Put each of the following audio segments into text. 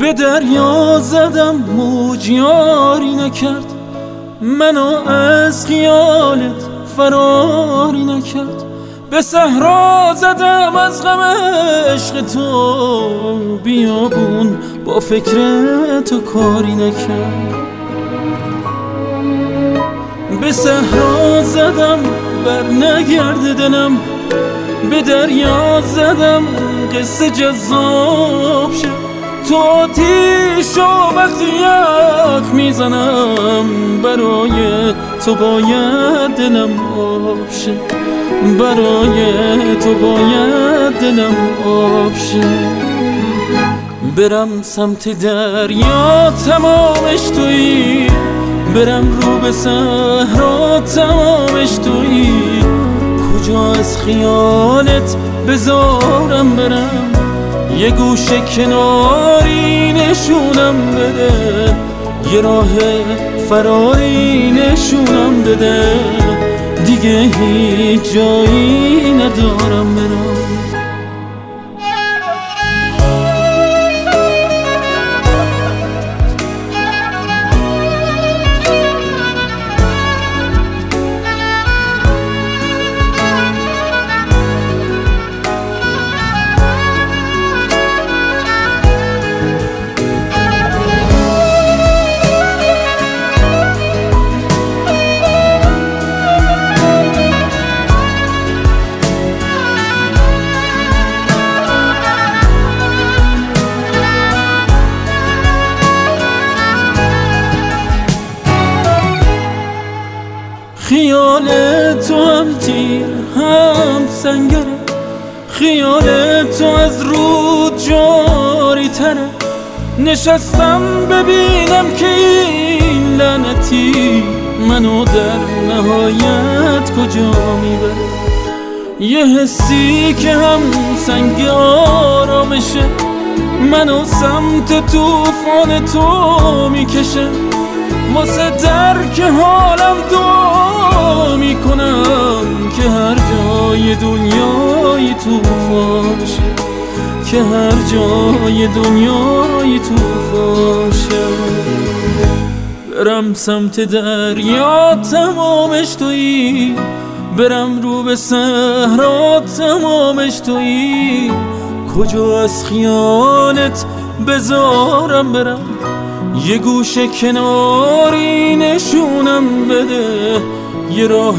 به دریا زدم موج یاری نکرد، منو از خیالت فراری نکرد. به صحرا زدم از غم عشق تو، بیابون با فکر تو کاری نکرد. به صحرا زدم بر نگرد دلم، به دریا زدم قصه جذاب شه. تو آتیشو وقتی یخ میزنم، برای تو باید دلم آب شه، برای تو باید دلم آب شه. برم سمت دریا تمامش تویی، برم رو به صحرا تمامش تویی. کجا از خیالت بذارم برم، یه گوشه کناری نشونم بده، یه راه فراری نشونم بده. دیگه هیچ جایی ندارم برم. خیال تو هم تیر هم سنگره، خیال تو از رود جاری تره. نشستم ببینم که این لعنتی منو در نهایت کجا میبره. یه حسی که هم سنگ آرامشه، منو سمت طوفان تو میکشه. واسه درک حالم دعا میکنم که هر جای دنیای طوفان شه، که هر جای دنیای طوفان شه. برم سمت دریا تمامش تویی، برم رو به صحرا تمامش تویی. کجا از خیالت بذارم برم، یه گوشه کناری نشونم بده، یه راه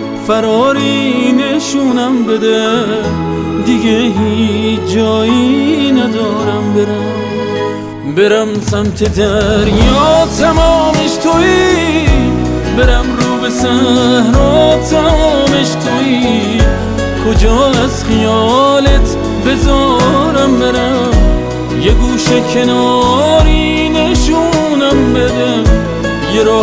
فراری نشونم بده. دیگه هیچ جایی ندارم برم. برم سمت دریا تمامش تویی، برم رو به صحرا تمامش تویی. کجا از خیالت بذارم برم، یه گوشه کناری نشونم بده، یه راه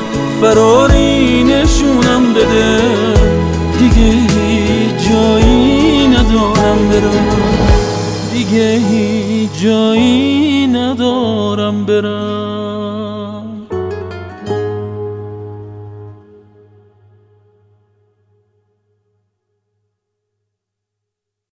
فراری نشونم بده. دیگه هیچ جایی ندارم برم، دیگه هیچ جایی ندارم برم.